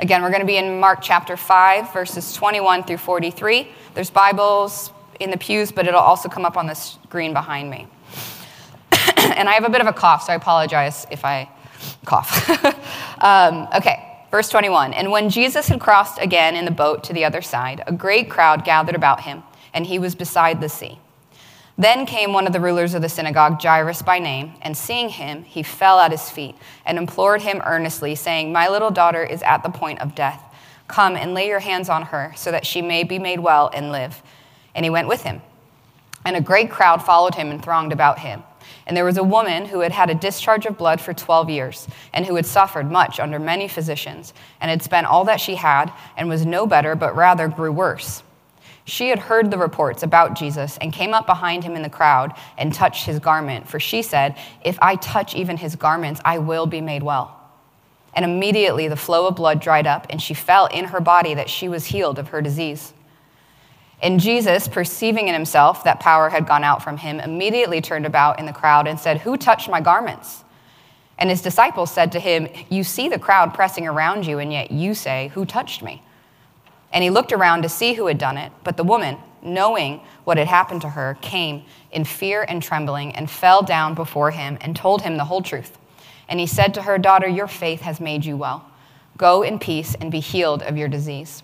Again, we're going to be in Mark chapter 5, verses 21 through 43. There's Bibles in the pews, but it'll also come up on the screen behind me. And I have a bit of a cough, so I apologize if I cough. Okay, verse 21. And when Jesus had crossed again in the boat to the other side, a great crowd gathered about him, and he was beside the sea. Then came one of the rulers of the synagogue, Jairus by name, and seeing him, he fell at his feet and implored him earnestly, saying, "My little daughter is at the point of death. Come and lay your hands on her, so that she may be made well and live." And he went with him. And a great crowd followed him and thronged about him. And there was a woman who had had a discharge of blood for 12 years, and who had suffered much under many physicians, and had spent all that she had, and was no better, but rather grew worse. She had heard the reports about Jesus and came up behind him in the crowd and touched his garment, for she said, "If I touch even his garments, I will be made well." And immediately the flow of blood dried up, and she felt in her body that she was healed of her disease. And Jesus, perceiving in himself that power had gone out from him, immediately turned about in the crowd and said, "Who touched my garments?" And his disciples said to him, "You see the crowd pressing around you, and yet you say, 'Who touched me?'" And he looked around to see who had done it. But the woman, knowing what had happened to her, came in fear and trembling and fell down before him and told him the whole truth. And he said to her, "Daughter, your faith has made you well. Go in peace and be healed of your disease."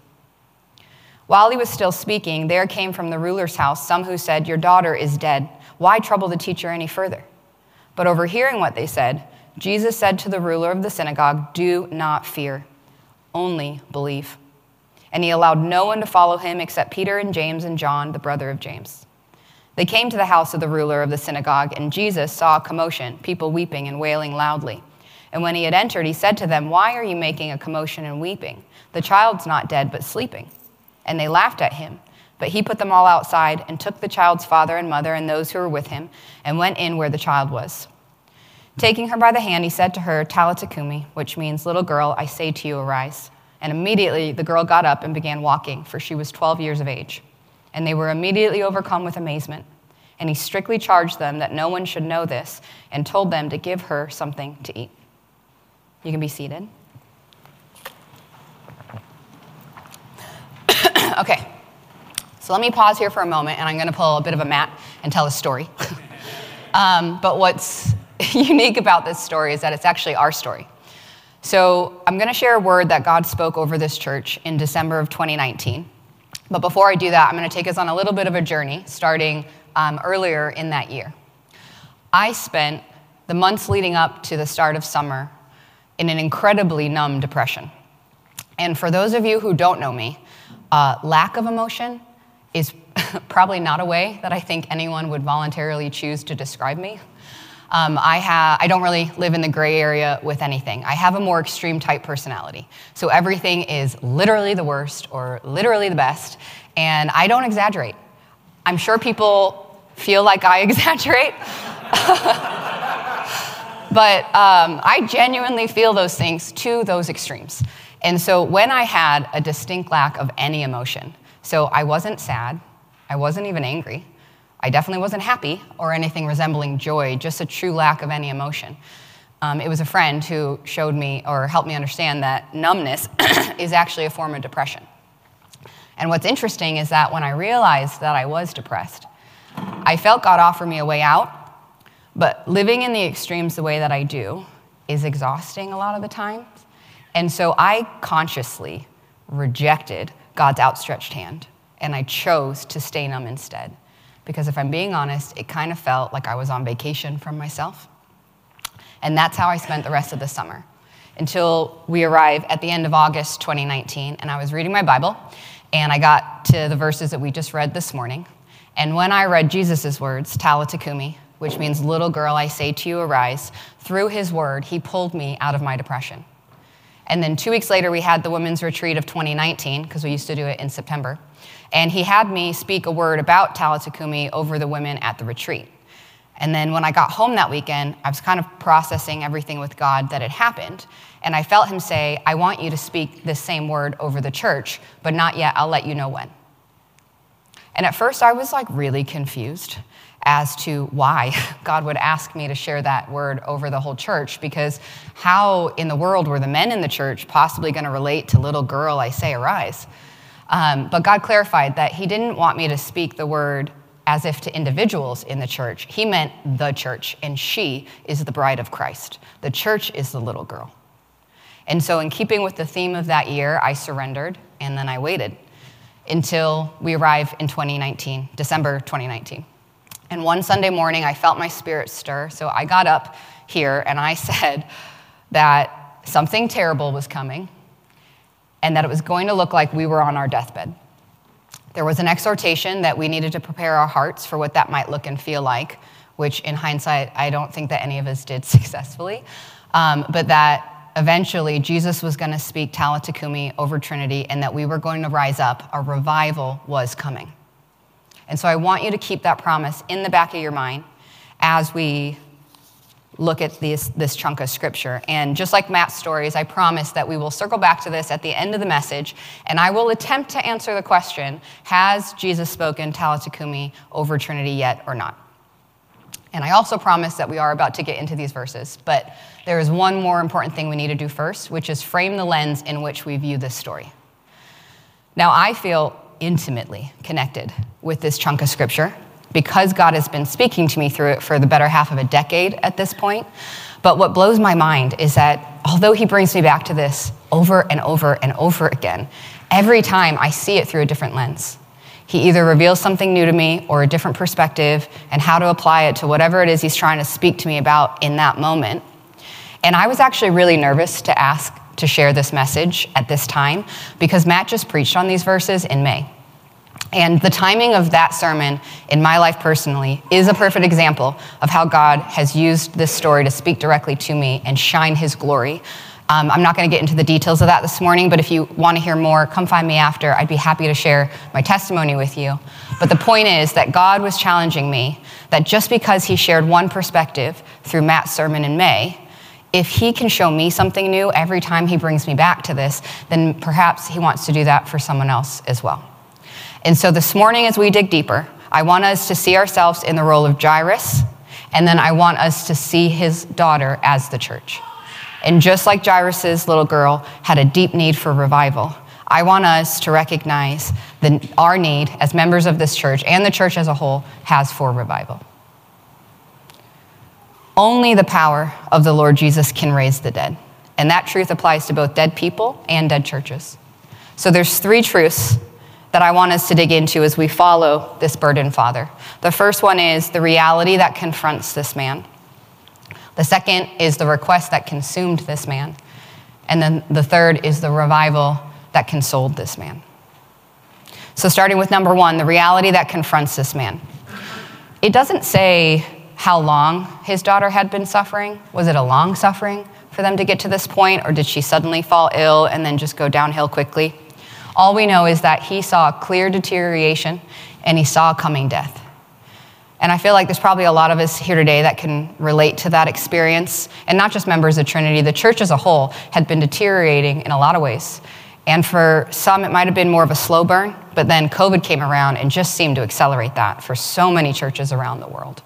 While he was still speaking, there came from the ruler's house some who said, "Your daughter is dead. Why trouble the teacher any further?" But overhearing what they said, Jesus said to the ruler of the synagogue, "Do not fear, only believe." And he allowed no one to follow him except Peter and James and John, the brother of James. They came to the house of the ruler of the synagogue, and Jesus saw a commotion, people weeping and wailing loudly. And when he had entered, he said to them, "Why are you making a commotion and weeping? The child's not dead, but sleeping." And they laughed at him. But he put them all outside and took the child's father and mother and those who were with him and went in where the child was. Taking her by the hand, he said to her, "Talitha cumi," which means, "Little girl, I say to you, arise." And immediately the girl got up and began walking, for she was 12 years of age. And they were immediately overcome with amazement. And he strictly charged them that no one should know this, and told them to give her something to eat. You can be seated. Okay, so let me pause here for a moment, and I'm going to pull a bit of a mat and tell a story. But what's unique about this story is that it's actually our story. So I'm going to share a word that God spoke over this church in December of 2019. But before I do that, I'm going to take us on a little bit of a journey, starting earlier in that year. I spent the months leading up to the start of summer in an incredibly numb depression. And for those of you who don't know me, lack of emotion is probably not a way that I think anyone would voluntarily choose to describe me. I don't really live in the gray area with anything. I have a more extreme type personality. So everything is literally the worst or literally the best, and I don't exaggerate. I'm sure people feel like I exaggerate. But I genuinely feel those things to those extremes. And so when I had a distinct lack of any emotion, so I wasn't sad, I wasn't even angry, I definitely wasn't happy or anything resembling joy, just a true lack of any emotion. It was a friend who showed me or helped me understand that numbness is actually a form of depression. And what's interesting is that when I realized that I was depressed, I felt God offer me a way out, but living in the extremes the way that I do is exhausting a lot of the time. And so I consciously rejected God's outstretched hand, and I chose to stay numb instead. Because if I'm being honest, it kind of felt like I was on vacation from myself. And that's how I spent the rest of the summer, until we arrived at the end of August 2019, and I was reading my Bible, and I got to the verses that we just read this morning. And when I read Jesus' words, Talitha cumi, which means, "Little girl, I say to you, arise," through his word, he pulled me out of my depression. And then 2 weeks later, we had the women's retreat of 2019, because we used to do it in September. And he had me speak a word about Talitha cumi over the women at the retreat. And then when I got home that weekend, I was kind of processing everything with God that had happened. And I felt him say, "I want you to speak this same word over the church, but not yet, I'll let you know when." And at first I was like really confused as to why God would ask me to share that word over the whole church, because how in the world were the men in the church possibly going to relate to little girl, I say, arise? But God clarified that he didn't want me to speak the word as if to individuals in the church. He meant the church, and she is the bride of Christ. The church is the little girl. And so in keeping with the theme of that year, I surrendered, and then I waited until we arrived in 2019, December 2019. And one Sunday morning, I felt my spirit stir, so I got up here and I said that something terrible was coming and that it was going to look like we were on our deathbed. There was an exhortation that we needed to prepare our hearts for what that might look and feel like, which in hindsight, I don't think that any of us did successfully, but that eventually, Jesus was going to speak Talitha Kumi over Trinity, and that we were going to rise up. A revival was coming. And so I want you to keep that promise in the back of your mind as we look at this chunk of scripture. And just like Matt's stories, I promise that we will circle back to this at the end of the message, and I will attempt to answer the question, has Jesus spoken Talitha Kumi over Trinity yet or not? And I also promise that we are about to get into these verses, but there is one more important thing we need to do first, which is frame the lens in which we view this story. Now, I feel intimately connected with this chunk of scripture because God has been speaking to me through it for the better half of a decade at this point. But what blows my mind is that although he brings me back to this over and over and over again, every time I see it through a different lens. He either reveals something new to me or a different perspective and how to apply it to whatever it is he's trying to speak to me about in that moment. And I was actually really nervous to ask to share this message at this time because Matt just preached on these verses in May. And the timing of that sermon in my life personally is a perfect example of how God has used this story to speak directly to me and shine his glory. I'm not going to get into the details of that this morning, but if you want to hear more, come find me after. I'd be happy to share my testimony with you. But the point is that God was challenging me that just because he shared one perspective through Matt's sermon in May, if he can show me something new every time he brings me back to this, then perhaps he wants to do that for someone else as well. And so this morning as we dig deeper, I want us to see ourselves in the role of Jairus, and then I want us to see his daughter as the church. And just like Jairus' little girl had a deep need for revival, I want us to recognize our need as members of this church and the church as a whole has for revival. Only the power of the Lord Jesus can raise the dead. And that truth applies to both dead people and dead churches. So there's three truths that I want us to dig into as we follow this burdened father. The first one is the reality that confronts this man. The second is the request that consumed this man. And then the third is the revival that consoled this man. So starting with number one, the reality that confronts this man. It doesn't say how long his daughter had been suffering. Was it a long suffering for them to get to this point, or did she suddenly fall ill and then just go downhill quickly? All we know is that he saw clear deterioration and he saw coming death. And I feel like there's probably a lot of us here today that can relate to that experience. And not just members of Trinity, the church as a whole had been deteriorating in a lot of ways. And for some, it might have been more of a slow burn, but then COVID came around and just seemed to accelerate that for so many churches around the world.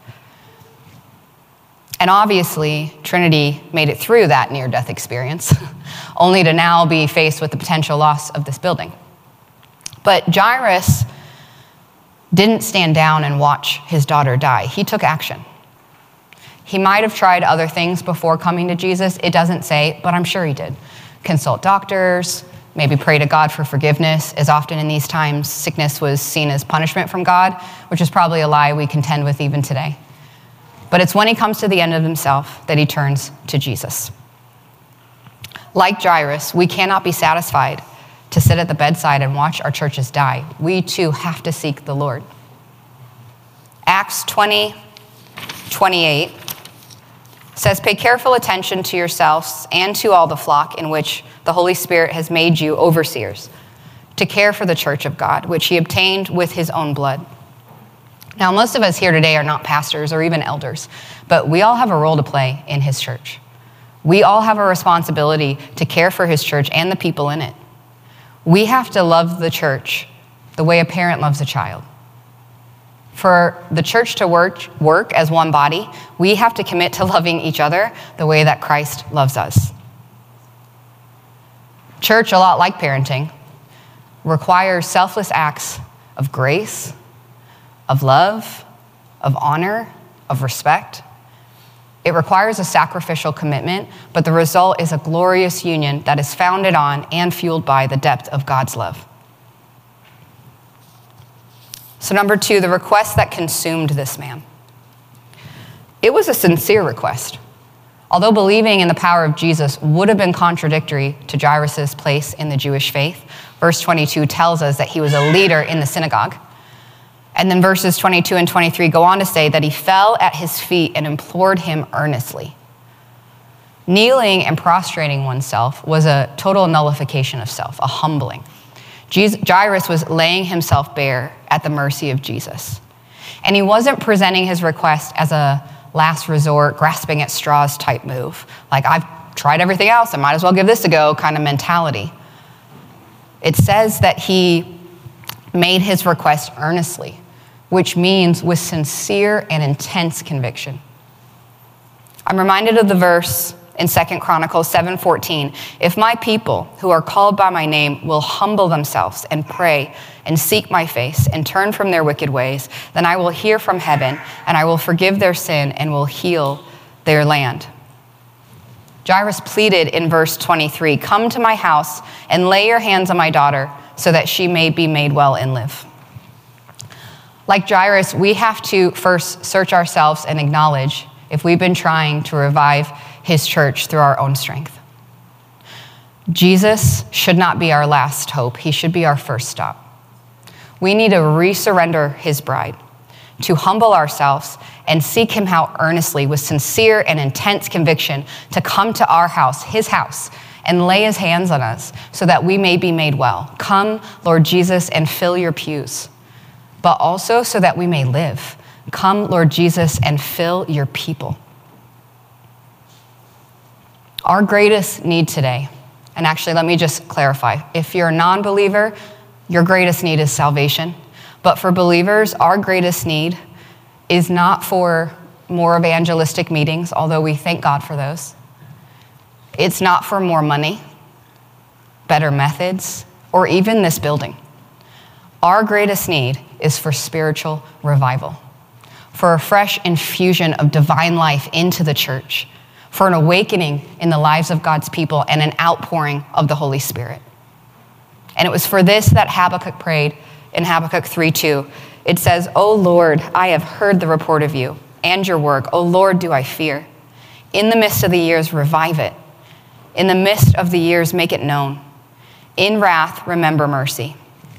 And obviously, Trinity made it through that near-death experience, only to now be faced with the potential loss of this building. But Jairus didn't stand down and watch his daughter die. He took action. He might have tried other things before coming to Jesus. It doesn't say, but I'm sure he did. Consult doctors, maybe pray to God for forgiveness, as often in these times, sickness was seen as punishment from God, which is probably a lie we contend with even today. But it's when he comes to the end of himself that he turns to Jesus. Like Jairus, we cannot be satisfied to sit at the bedside and watch our churches die. We too have to seek the Lord. Acts 20:28 says, "Pay careful attention to yourselves and to all the flock in which the Holy Spirit has made you overseers, to care for the church of God, which he obtained with his own blood." Now, most of us here today are not pastors or even elders, but we all have a role to play in his church. We all have a responsibility to care for his church and the people in it. We have to love the church the way a parent loves a child. For the church to work as one body, we have to commit to loving each other the way that Christ loves us. Church, a lot like parenting, requires selfless acts of grace, of love, of honor, of respect. It requires a sacrificial commitment, but the result is a glorious union that is founded on and fueled by the depth of God's love. So number 2, the request that consumed this man. It was a sincere request. Although believing in the power of Jesus would have been contradictory to Jairus' place in the Jewish faith, verse 22 tells us that he was a leader in the synagogue. And then verses 22 and 23 go on to say that he fell at his feet and implored him earnestly. Kneeling and prostrating oneself was a total nullification of self, a humbling. Jairus was laying himself bare at the mercy of Jesus. And he wasn't presenting his request as a last resort, grasping at straws type move. Like, I've tried everything else, I might as well give this a go kind of mentality. It says that he made his request earnestly, which means with sincere and intense conviction. I'm reminded of the verse in 2 Chronicles 7:14. If my people who are called by my name will humble themselves and pray and seek my face and turn from their wicked ways, then I will hear from heaven and I will forgive their sin and will heal their land. Jairus pleaded in verse 23, come to my house and lay your hands on my daughter so that she may be made well and live. Like Jairus, we have to first search ourselves and acknowledge if we've been trying to revive his church through our own strength. Jesus should not be our last hope. He should be our first stop. We need to resurrender his bride, to humble ourselves and seek him out earnestly with sincere and intense conviction to come to our house, his house, and lay his hands on us so that we may be made well. Come, Lord Jesus, and fill your pews, but also so that we may live. Come, Lord Jesus, and fill your people. Our greatest need today, and actually let me just clarify, if you're a non-believer, your greatest need is salvation. But for believers, our greatest need is not for more evangelistic meetings, although we thank God for those. It's not for more money, better methods, or even this building. Our greatest need is for spiritual revival, for a fresh infusion of divine life into the church, for an awakening in the lives of God's people and an outpouring of the Holy Spirit. And it was for this that Habakkuk prayed in Habakkuk 3:2. It says, O Lord, I have heard the report of you and your work. O Lord, do I fear. In the midst of the years, revive it. In the midst of the years, make it known. In wrath, remember mercy.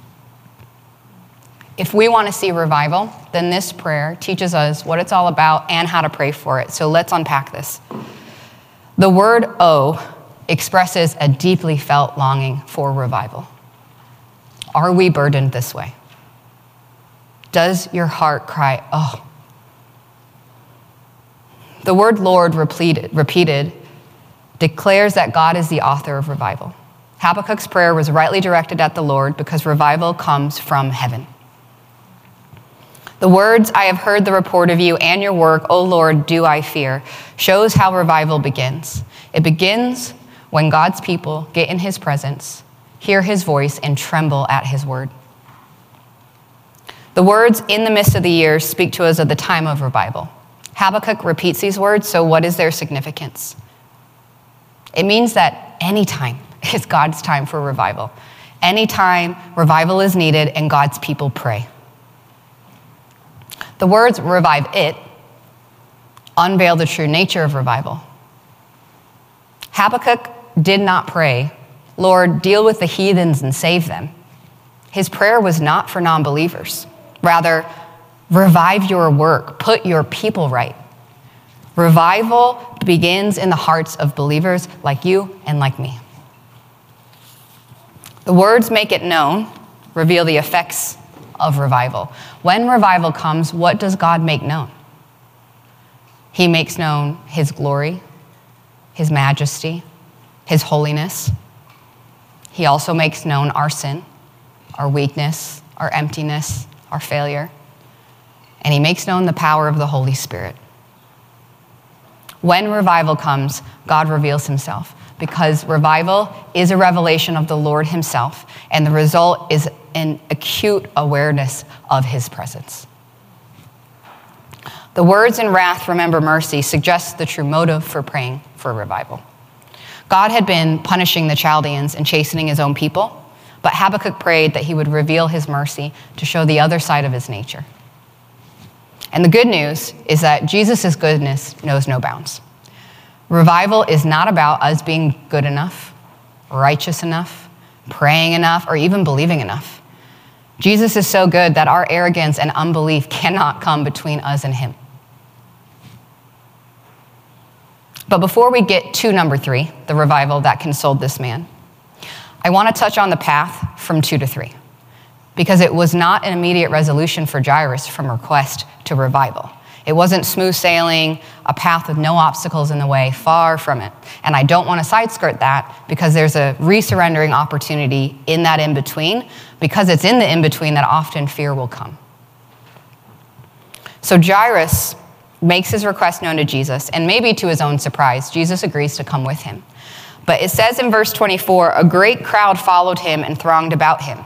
If we want to see revival, then this prayer teaches us what it's all about and how to pray for it. So let's unpack this. The word "oh" expresses a deeply felt longing for revival. Are we burdened this way? Does your heart cry, oh? The word Lord repeated declares that God is the author of revival. Habakkuk's prayer was rightly directed at the Lord because revival comes from heaven. The words, I have heard the report of you and your work, O Lord, do I fear, shows how revival begins. It begins when God's people get in his presence, hear his voice, and tremble at his word. The words, in the midst of the years, speak to us of the time of revival. Habakkuk repeats these words, so what is their significance? It means that any time is God's time for revival. Anytime revival is needed and God's people pray. The words revive it unveil the true nature of revival. Habakkuk did not pray, Lord, deal with the heathens and save them. His prayer was not for non-believers. Rather, revive your work, put your people right. Revival begins in the hearts of believers like you and like me. The words make it known, reveal the effects of revival. When revival comes, what does God make known? He makes known his glory, his majesty, his holiness. He also makes known our sin, our weakness, our emptiness, our failure. and he makes known the power of the Holy Spirit. When revival comes, God reveals himself, because revival is a revelation of the Lord himself, and the result is an acute awareness of his presence. The words in wrath, remember mercy, suggest the true motive for praying for revival. God had been punishing the Chaldeans and chastening his own people, but Habakkuk prayed that he would reveal his mercy to show the other side of his nature. And the good news is that Jesus' goodness knows no bounds. Revival is not about us being good enough, righteous enough, praying enough, or even believing enough. Jesus is so good that our arrogance and unbelief cannot come between us and him. But before we get to number 3, the revival that consoled this man, I want to touch on the path from 2 to 3, because it was not an immediate resolution for Jairus from request to revival. It wasn't smooth sailing, a path with no obstacles in the way, far from it. And I don't want to side-skirt that, because there's a resurrendering opportunity in that in-between, because it's in the in-between that often fear will come. So Jairus makes his request known to Jesus, and maybe to his own surprise, Jesus agrees to come with him. But it says in verse 24, a great crowd followed him and thronged about him.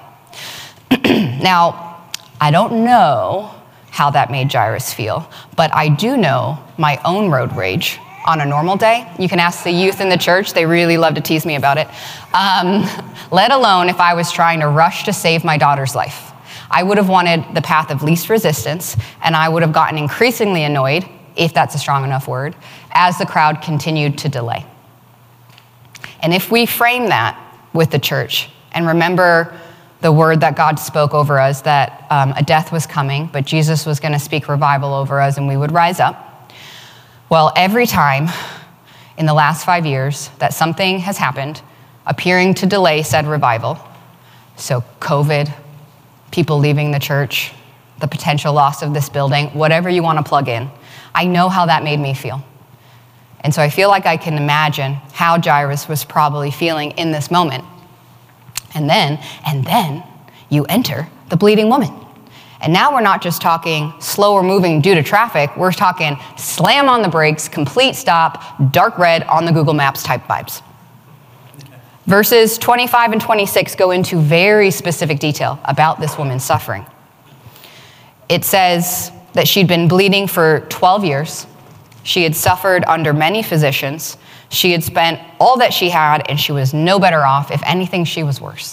Now, I don't know how that made Jairus feel, but I do know my own road rage on a normal day. You can ask the youth in the church. They really love to tease me about it. Let alone if I was trying to rush to save my daughter's life. I would have wanted the path of least resistance, and I would have gotten increasingly annoyed, if that's a strong enough word, as the crowd continued to delay. And if we frame that with the church and remember the word that God spoke over us, that a death was coming, but Jesus was going to speak revival over us and we would rise up. Well, every time in the last 5 years that something has happened appearing to delay said revival, so COVID, people leaving the church, the potential loss of this building, whatever you want to plug in, I know how that made me feel. And so I feel like I can imagine how Jairus was probably feeling in this moment. And then you enter the bleeding woman. And now we're not just talking slower moving due to traffic, we're talking slam on the brakes, complete stop, dark red on the Google Maps type vibes. Verses 25 and 26 go into very specific detail about this woman's suffering. It says that she'd been bleeding for 12 years. She had suffered under many physicians. She had spent all that she had, and she was no better off. If anything, she was worse.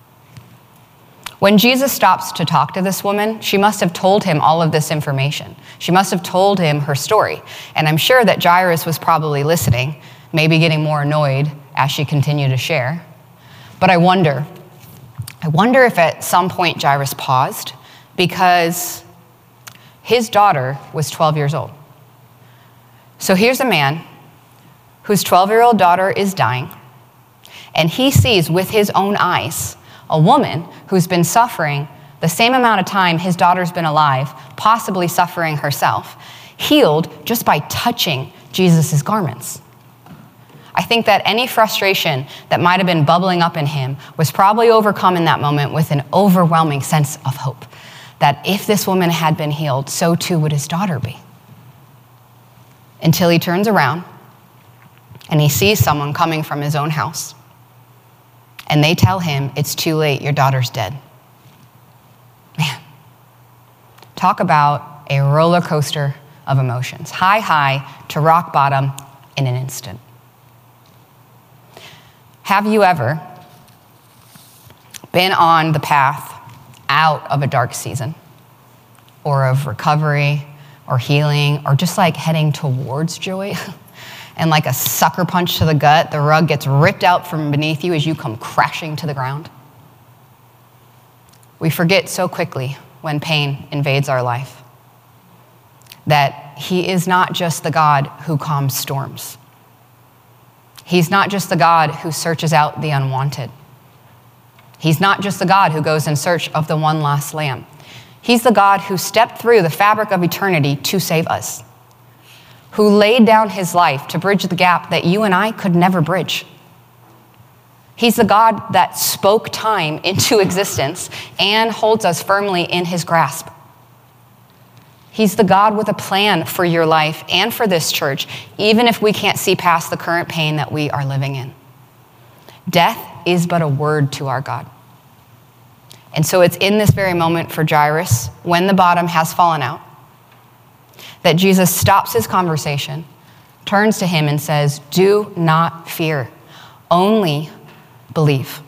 When Jesus stops to talk to this woman, she must have told him all of this information. She must have told him her story. And I'm sure that Jairus was probably listening, maybe getting more annoyed as she continued to share. But I wonder if at some point Jairus paused, because his daughter was 12 years old. So here's a man whose 12-year-old daughter is dying, and he sees with his own eyes a woman who's been suffering the same amount of time his daughter's been alive, possibly suffering herself, healed just by touching Jesus' garments. I think that any frustration that might have been bubbling up in him was probably overcome in that moment with an overwhelming sense of hope, that if this woman had been healed, so too would his daughter be. Until he turns around and he sees someone coming from his own house, and they tell him, it's too late, your daughter's dead. Man, talk about a roller coaster of emotions. High to rock bottom in an instant. Have you ever been on the path out of a dark season, or of recovery, or healing, or just like heading towards joy? And like a sucker punch to the gut, the rug gets ripped out from beneath you as you come crashing to the ground. We forget so quickly when pain invades our life that he is not just the God who calms storms. He's not just the God who searches out the unwanted. He's not just the God who goes in search of the one lost lamb. He's the God who stepped through the fabric of eternity to save us, who laid down his life to bridge the gap that you and I could never bridge. He's the God that spoke time into existence and holds us firmly in his grasp. He's the God with a plan for your life and for this church, even if we can't see past the current pain that we are living in. Death is but a word to our God. And so it's in this very moment for Jairus, when the bottom has fallen out, that Jesus stops his conversation, turns to him and says, "Do not fear, only believe."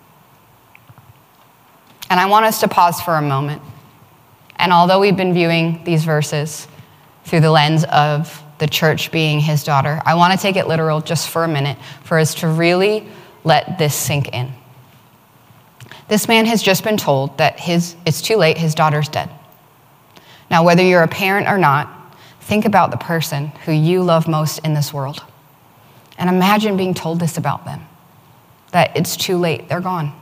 And I want us to pause for a moment. And although we've been viewing these verses through the lens of the church being his daughter, I want to take it literal just for a minute for us to really let this sink in. This man has just been told that it's too late, his daughter's dead. Now, whether you're a parent or not, think about the person who you love most in this world. And imagine being told this about them, that it's too late, they're gone.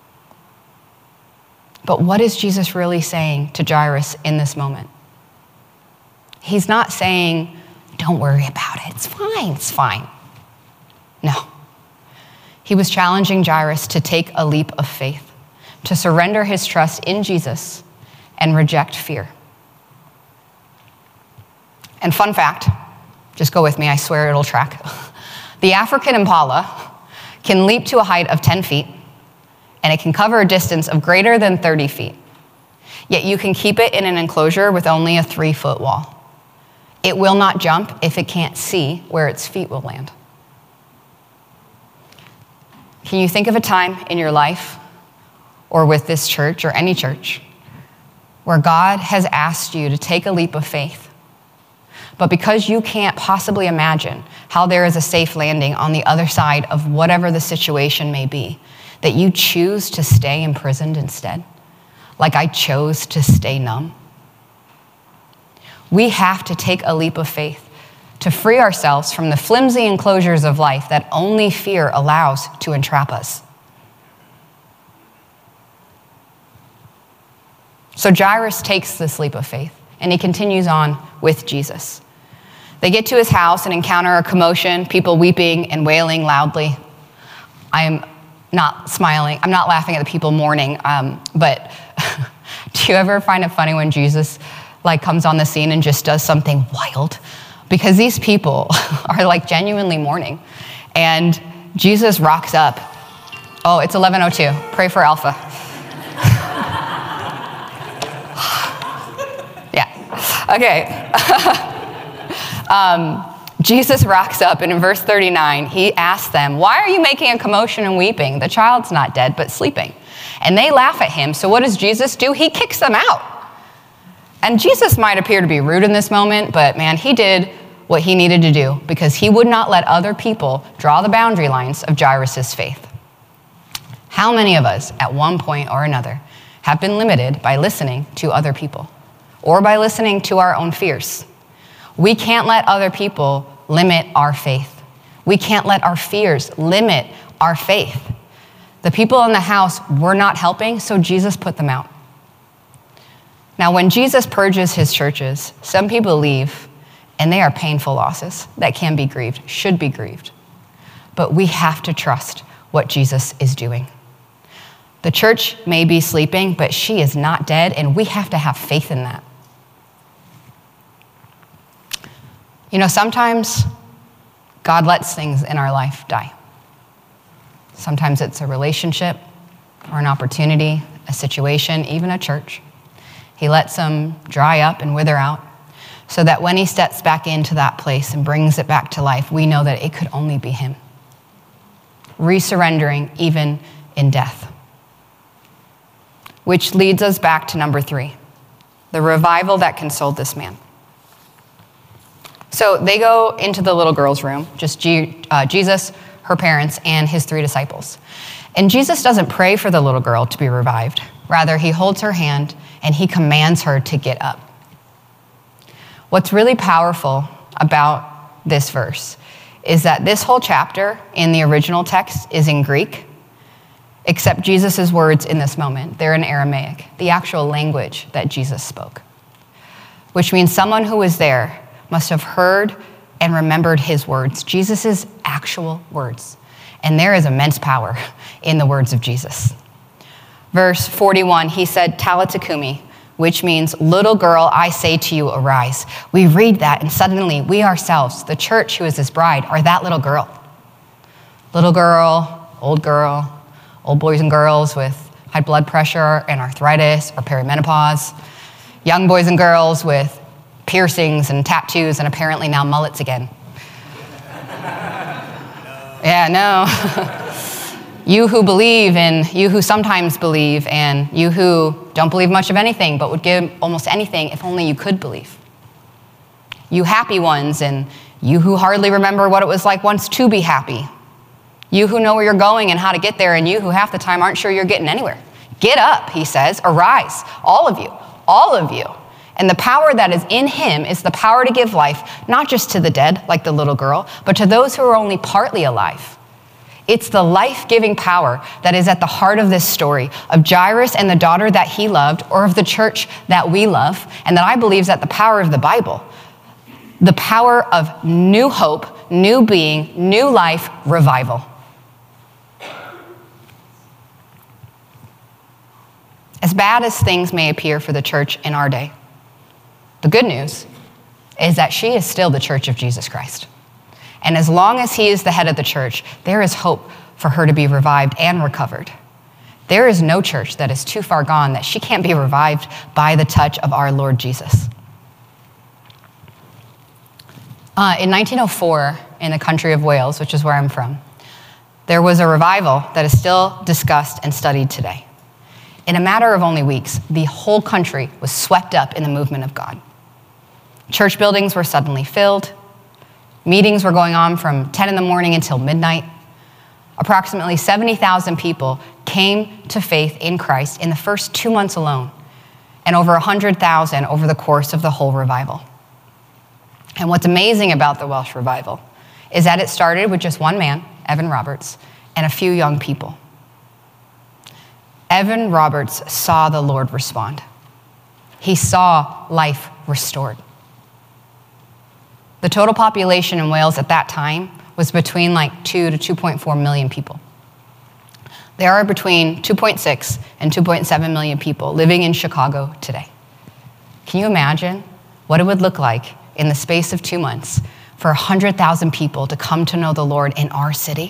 But what is Jesus really saying to Jairus in this moment? He's not saying, "Don't worry about it, it's fine. No. He was challenging Jairus to take a leap of faith, to surrender his trust in Jesus and reject fear. And fun fact, just go with me, I swear it'll track. The African impala can leap to a height of 10 feet, and it can cover a distance of greater than 30 feet. Yet you can keep it in an enclosure with only a 3-foot wall. It will not jump if it can't see where its feet will land. Can you think of a time in your life, or with this church or any church, where God has asked you to take a leap of faith, but because you can't possibly imagine how there is a safe landing on the other side of whatever the situation may be, that you choose to stay imprisoned instead, like I chose to stay numb? We have to take a leap of faith to free ourselves from the flimsy enclosures of life that only fear allows to entrap us. So Jairus takes this leap of faith, and he continues on with Jesus. They get to his house and encounter a commotion, people weeping and wailing loudly. I'm not smiling. I'm not laughing at the people mourning. But do you ever find it funny when Jesus comes on the scene and just does something wild? Because these people are genuinely mourning. And Jesus rocks up. Oh, it's 11:02. Pray for Alpha. Yeah. Okay. Jesus rocks up, and in verse 39, he asks them, "Why are you making a commotion and weeping? The child's not dead, but sleeping." And they laugh at him. So what does Jesus do? He kicks them out. And Jesus might appear to be rude in this moment, but man, he did what he needed to do because he would not let other people draw the boundary lines of Jairus' faith. How many of us, at one point or another, have been limited by listening to other people or by listening to our own fears? We can't let other people limit our faith. We can't let our fears limit our faith. The people in the house were not helping, so Jesus put them out. Now, when Jesus purges his churches, some people leave, and they are painful losses that can be grieved, should be grieved. But we have to trust what Jesus is doing. The church may be sleeping, but she is not dead, and we have to have faith in that. You know, sometimes God lets things in our life die. Sometimes it's a relationship or an opportunity, a situation, even a church. He lets them dry up and wither out so that when he steps back into that place and brings it back to life, we know that it could only be him. Resurrendering even in death. Which leads us back to number 3, the revival that consoled this man. So they go into the little girl's room, just Jesus, her parents, and his 3 disciples. And Jesus doesn't pray for the little girl to be revived. Rather, he holds her hand and he commands her to get up. What's really powerful about this verse is that this whole chapter in the original text is in Greek, except Jesus' words in this moment, they're in Aramaic, the actual language that Jesus spoke, which means someone who was there must have heard and remembered his words, Jesus' actual words. And there is immense power in the words of Jesus. Verse 41, he said, "Talitha kumi," which means, little girl, I say to you, arise. We read that, and suddenly we ourselves, the church who is his bride, are that little girl. Little girl, old boys and girls with high blood pressure and arthritis or perimenopause, young boys and girls with piercings and tattoos and apparently now mullets again. Yeah, no. You who believe and you who sometimes believe and you who don't believe much of anything but would give almost anything if only you could believe. You happy ones and you who hardly remember what it was like once to be happy. You who know where you're going and how to get there, and you who half the time aren't sure you're getting anywhere. Get up, he says, arise, all of you. And the power that is in him is the power to give life, not just to the dead, like the little girl, but to those who are only partly alive. It's the life-giving power that is at the heart of this story of Jairus and the daughter that he loved, or of the church that we love, and that I believe is at the power of the Bible. The power of new hope, new being, new life, revival. As bad as things may appear for the church in our day, the good news is that she is still the church of Jesus Christ. And as long as he is the head of the church, there is hope for her to be revived and recovered. There is no church that is too far gone that she can't be revived by the touch of our Lord Jesus. In 1904, in the country of Wales, which is where I'm from, there was a revival that is still discussed and studied today. In a matter of only weeks, the whole country was swept up in the movement of God. Church buildings were suddenly filled. Meetings were going on from 10 in the morning until midnight. Approximately 70,000 people came to faith in Christ in the first 2 months alone, and over 100,000 over the course of the whole revival. And what's amazing about the Welsh revival is that it started with just one man, Evan Roberts, and a few young people. Evan Roberts saw the Lord respond. He saw life restored. The total population in Wales at that time was between 2 to 2.4 million people. There are between 2.6 and 2.7 million people living in Chicago today. Can you imagine what it would look like in the space of 2 months for 100,000 people to come to know the Lord in our city?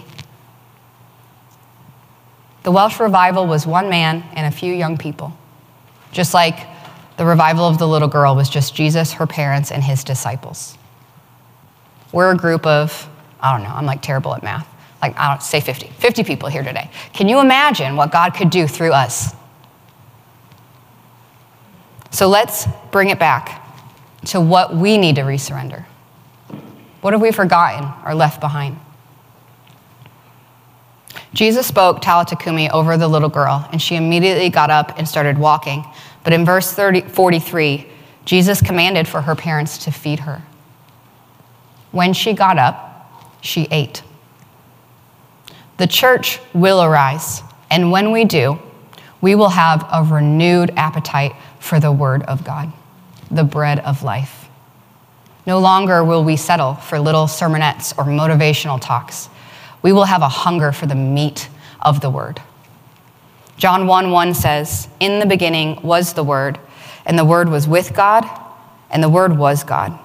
The Welsh revival was one man and a few young people, just like the revival of the little girl was just Jesus, her parents, and his disciples. We're a group of, I'm terrible at math. Say 50 people here today. Can you imagine what God could do through us? So let's bring it back to what we need to resurrender. What have we forgotten or left behind? Jesus spoke Talitha Kumi over the little girl, and she immediately got up and started walking. But in verse 43, Jesus commanded for her parents to feed her. When she got up, she ate. The church will arise, and when we do, we will have a renewed appetite for the word of God, the bread of life. No longer will we settle for little sermonettes or motivational talks. We will have a hunger for the meat of the word. John 1:1 says, "In the beginning was the Word, and the Word was with God, and the Word was God."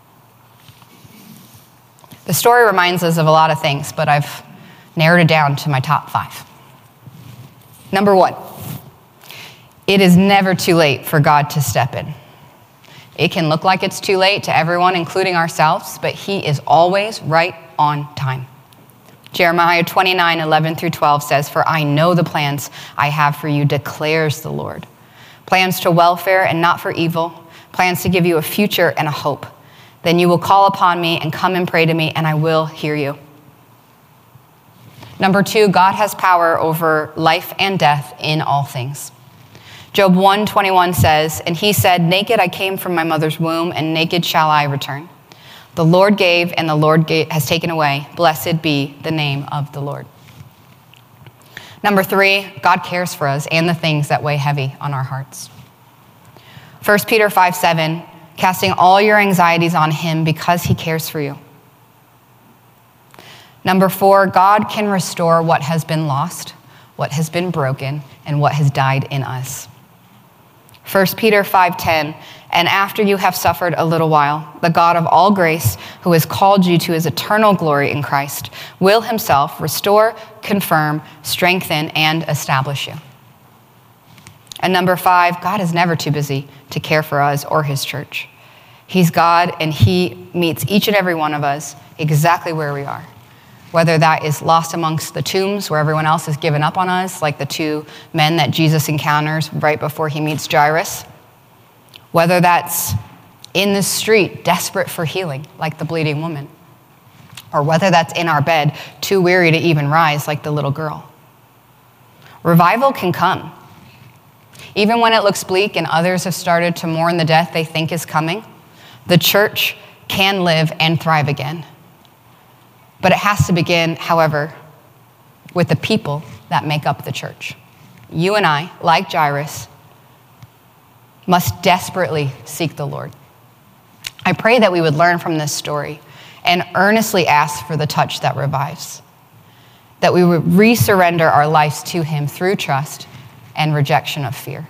The story reminds us of a lot of things, but I've narrowed it down to my top 5. Number 1, it is never too late for God to step in. It can look like it's too late to everyone, including ourselves, but he is always right on time. Jeremiah 29:11-12 says, "For I know the plans I have for you, declares the Lord. Plans to welfare and not for evil, plans to give you a future and a hope. Then you will call upon me and come and pray to me, and I will hear you." Number 2, God has power over life and death in all things. Job 1:21 says, "And he said, naked I came from my mother's womb, and naked shall I return. The Lord gave, and the Lord has taken away. Blessed be the name of the Lord." Number 3, God cares for us and the things that weigh heavy on our hearts. 1 Peter 5:7, "Casting all your anxieties on him because he cares for you." Number 4, God can restore what has been lost, what has been broken, and what has died in us. 1 Peter 5:10, and after you have suffered a little while, the God of all grace, who has called you to his eternal glory in Christ, will himself restore, confirm, strengthen, and establish you. And number 5, God is never too busy to care for us or his church. He's God, and he meets each and every one of us exactly where we are. Whether that is lost amongst the tombs where everyone else has given up on us, like the 2 men that Jesus encounters right before he meets Jairus. Whether that's in the street, desperate for healing, like the bleeding woman. Or whether that's in our bed, too weary to even rise, like the little girl. Revival can come. Even when it looks bleak and others have started to mourn the death they think is coming, the church can live and thrive again. But it has to begin, however, with the people that make up the church. You and I, like Jairus, must desperately seek the Lord. I pray that we would learn from this story and earnestly ask for the touch that revives, that we would resurrender our lives to him through trust and rejection of fear.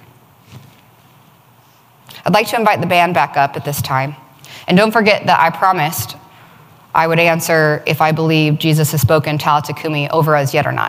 I'd like to invite the band back up at this time. And don't forget that I promised I would answer if I believe Jesus has spoken Talitha Kumi over us yet or not.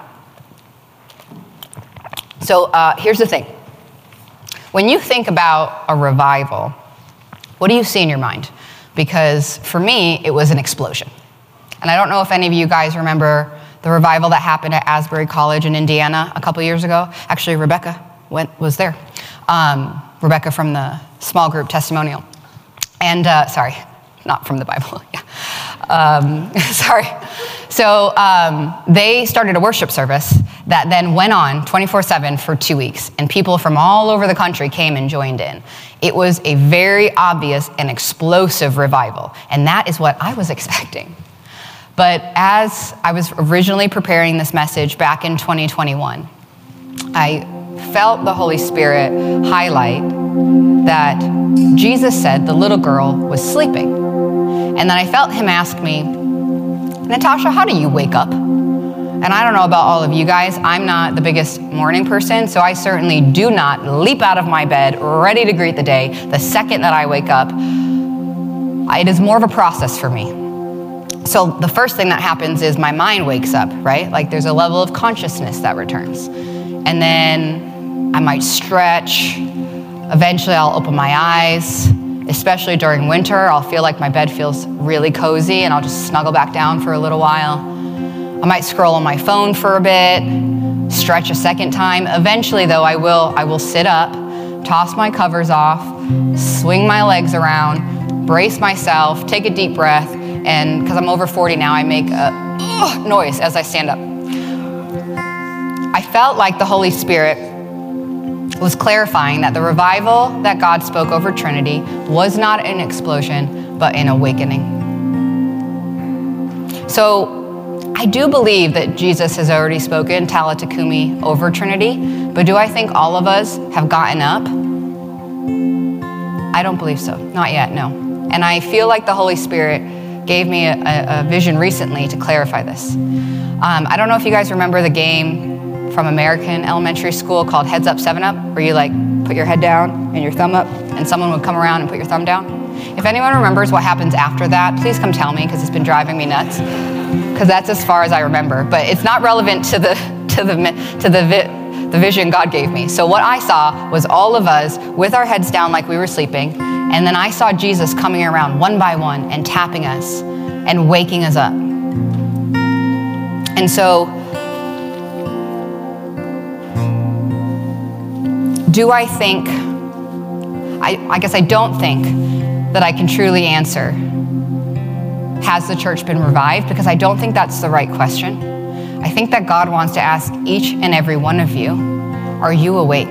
So here's the thing. When you think about a revival, what do you see in your mind? Because for me, it was an explosion. And I don't know if any of you guys remember the revival that happened at Asbury College in Indiana a couple years ago. Actually, Rebecca was there. Rebecca from the small group testimonial. And, sorry, not from the Bible, yeah. Sorry. So they started a worship service that then went on 24/7 for 2 weeks, and people from all over the country came and joined in. It was a very obvious and explosive revival, and that is what I was expecting. But as I was originally preparing this message back in 2021, I felt the Holy Spirit highlight that Jesus said the little girl was sleeping. And then I felt him ask me, Natasha, how do you wake up? And I don't know about all of you guys. I'm not the biggest morning person, so I certainly do not leap out of my bed ready to greet the day the second that I wake up. It is more of a process for me. So the first thing that happens is my mind wakes up, right? Like there's a level of consciousness that returns. And then I might stretch. Eventually I'll open my eyes. Especially during winter, I'll feel like my bed feels really cozy and I'll just snuggle back down for a little while. I might scroll on my phone for a bit, stretch a second time. Eventually though, I will sit up, toss my covers off, swing my legs around, brace myself, take a deep breath, and because I'm over 40 now, I make a noise as I stand up. I felt like the Holy Spirit was clarifying that the revival that God spoke over Trinity was not an explosion, but an awakening. So I do believe that Jesus has already spoken Talitha Kumi over Trinity, but do I think all of us have gotten up? I don't believe so. Not yet, no. And I feel like the Holy Spirit gave me a vision recently to clarify this. I don't know if you guys remember the game from American elementary school called Heads Up, 7 Up, where you like put your head down and your thumb up, and someone would come around and put your thumb down. If anyone remembers what happens after that, please come tell me, because it's been driving me nuts. Because that's as far as I remember, but it's not relevant to the vision God gave me. So what I saw was all of us with our heads down like we were sleeping, and then I saw Jesus coming around one by one and tapping us and waking us up. And so, do I think, I guess I don't think that I can truly answer, has the church been revived? Because I don't think that's the right question. I think that God wants to ask each and every one of you, are you awake?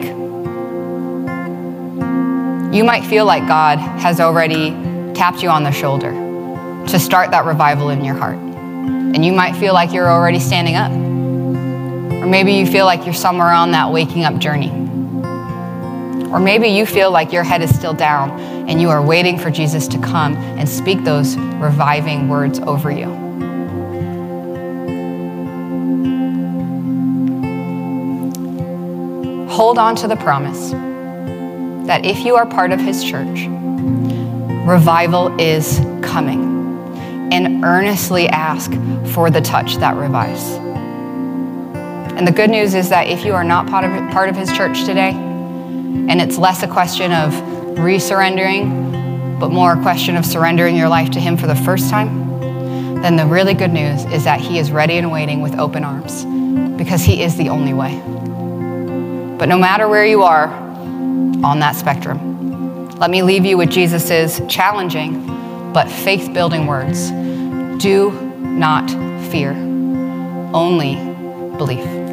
You might feel like God has already tapped you on the shoulder to start that revival in your heart. And you might feel like you're already standing up. Or maybe you feel like you're somewhere on that waking up journey. Or maybe you feel like your head is still down and you are waiting for Jesus to come and speak those reviving words over you. Hold on to the promise that if you are part of his church, revival is coming. And earnestly ask for the touch that revives. And the good news is that if you are not part of his church today, and it's less a question of resurrendering, but more a question of surrendering your life to him for the first time, then the really good news is that he is ready and waiting with open arms, because he is the only way. But no matter where you are on that spectrum, let me leave you with Jesus's challenging but faith-building words. Do not fear, only believe.